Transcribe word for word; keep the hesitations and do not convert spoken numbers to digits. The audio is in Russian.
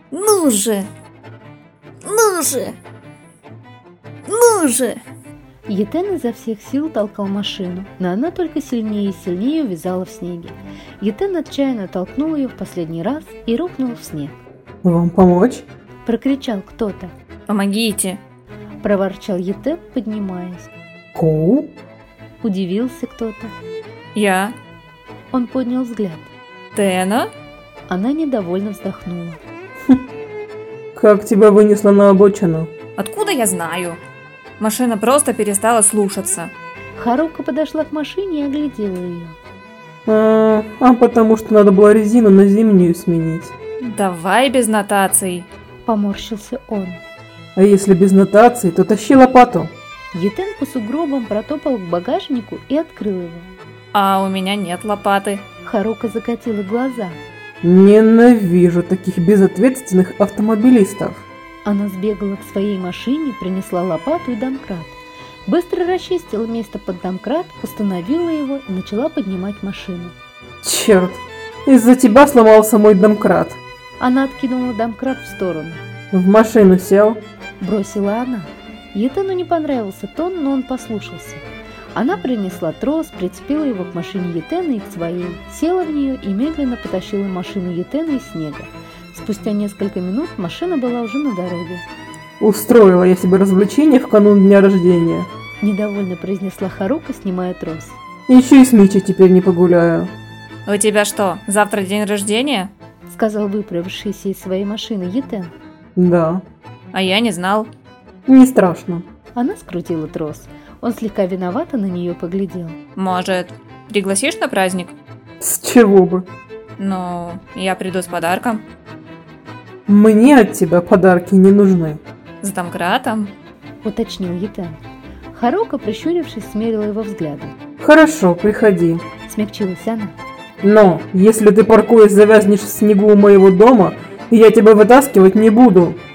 Ну же! Ну же! Ну же! Етен изо всех сил толкал машину, но она только сильнее и сильнее увязала в снеге. Етен отчаянно толкнул ее в последний раз и рухнул в снег. «Вам помочь?» – прокричал кто-то. Помогите! – проворчал Етен, поднимаясь. «Коу?» – удивился кто-то. Я. Он поднял взгляд. Тена? Она недовольно вздохнула. «Как тебя вынесло на обочину?» Откуда я знаю? Машина просто перестала слушаться. Харука подошла к машине и оглядела ее. А, а потому что надо было резину на зимнюю сменить. Давай без нотаций. Поморщился он. А если без нотаций, то тащи лопату. Етен по сугробам протопал к багажнику и открыл его. А у меня нет лопаты. Харука закатила глаза. Ненавижу таких безответственных автомобилистов. Она сбегала к своей машине, принесла лопату и домкрат. Быстро расчистила место под домкрат, установила его и начала поднимать машину. Черт, из-за тебя сломался мой домкрат. Она откинула домкрат в сторону. В машину сел. Бросила она. Етену не понравился тон, но он послушался. Она принесла трос, прицепила его к машине Етена и к своей, села в нее и медленно потащила машину Етена из снега. Спустя несколько минут машина была уже на дороге. Устроила я себе развлечение в канун дня рождения. Недовольно произнесла Харука, снимая трос. Еще и с Мичи теперь не погуляю. У тебя что, завтра день рождения? Сказал выправившийся из своей машины Етен. Да. А я не знал. Не страшно. Она скрутила трос. Он слегка виновато на нее поглядел. Может, пригласишь на праздник? С чего бы? Ну, я приду с подарком. Мне от тебя подарки не нужны. С домкратом? Уточнил Етен. Харука, прищурившись, смерила его взглядом. Хорошо, приходи. Смягчилась она. Но, если ты, паркуясь, завязнешь в снегу у моего дома, я тебя вытаскивать не буду.